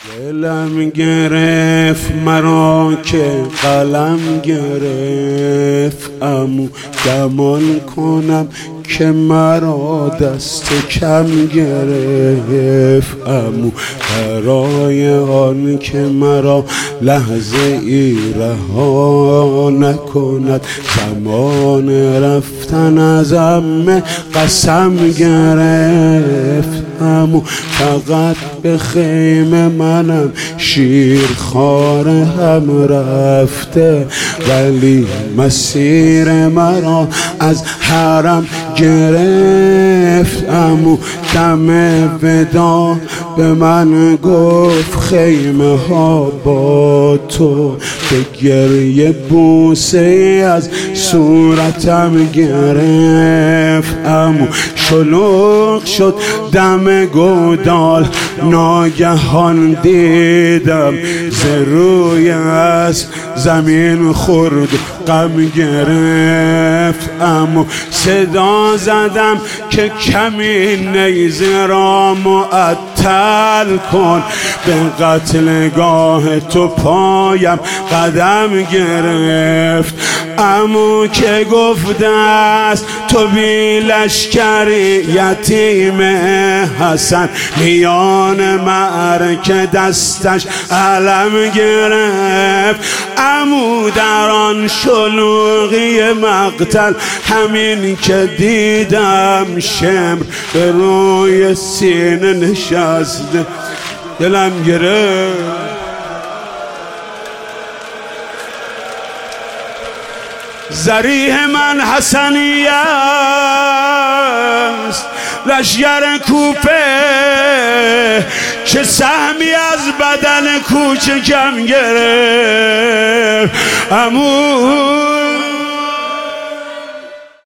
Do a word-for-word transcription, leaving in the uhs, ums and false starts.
دلم گرفت مرا که قلم گرفت، امو گمان کنم که مرا دست کم گرفت. امو برای آن که مرا لحظه ای رها نکند، زمان رفتن ازم قسم گرفت. امو فقط به خیمه منم شیرخوار هم رفته، ولی مسیر مرا از حرم گرفت. امو دم ودا به من گفت خیمه ها با تو، به گریه بوسه از صورتم گرفت. امو شلوغ شد دم گودال، ناگهان دیدم ز روی اسب زمین خورد غم گرفت. امو صدا زدم که کمی نیزه را معطل کن، به قتلگاه تو پایم قدم گرفت. امو که گفته است تو بی لشکری یتیم حسن، میان معرکه دستش علم گرفت. امو در آن شلوغی مقتل همین که دیدم شمر به روی سینه نشسته، دلم گرفت. ذریح من حسنی است لشگر کوپه، که سهمی از بدن کوچکم گرفت. امو